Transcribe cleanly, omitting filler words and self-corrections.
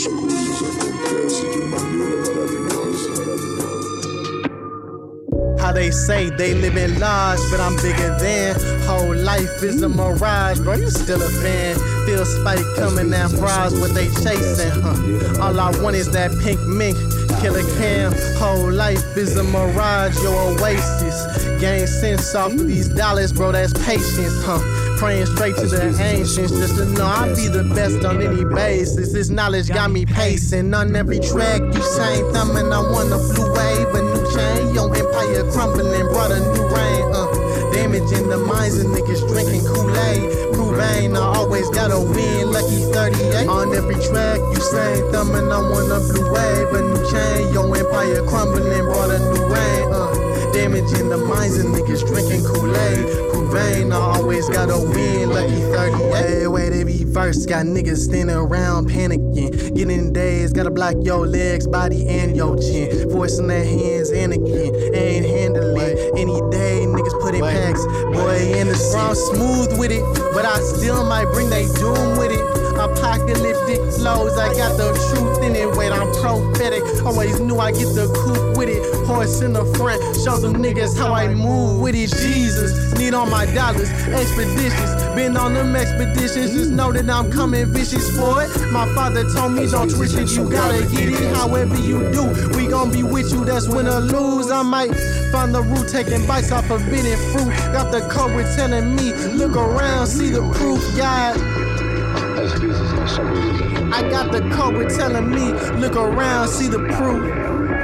How they say they live in large, but I'm bigger than. Whole life is a mirage, bro, you still a fan. Feel spike coming and fries, what they chasing, All I want is that pink mink, Killer Cam. Whole life is a mirage, your oasis. Gain sense off of these dollars, bro, that's patience, Praying straight to the ancients just to know I'll be the best on any basis. This knowledge got me pacing on every track. You same thumbing, I want a blue wave, a new chain. Your empire crumbling, brought a new rain. Damaging the minds of niggas drinking Kool-Aid. Proving I always gotta win, lucky 38. On every track, you same thumbing, I want a blue wave, a new chain. Your empire crumbling, brought a new rain. Damaging the minds of niggas drinking Kool-Aid. Proving I always gotta win, lucky 38. Wait, every verse got niggas standing around panicking. Getting days, gotta block your legs, body, and your chin. Voice in their hands and again, ain't handling. Any day, niggas put in packs, boy, innocent. I'm smooth with it, but I still might bring they doom with it. Apocalyptic flows, I got the truth in it. Wait, I'm prophetic. Always knew I get the coupe with it. Horse in the front, show them niggas how I move with it. Jesus, need all my dollars, expeditious. Been on them expeditions, just know that I'm coming vicious for it. My father told me don't twist it, you gotta get it. However you do, we gon' be with you, that's win or lose. I might find the root, taking bites off forbidden fruit. Got the cobra telling me, look around, see the proof, God. I got the cobra telling me, look around, see the proof.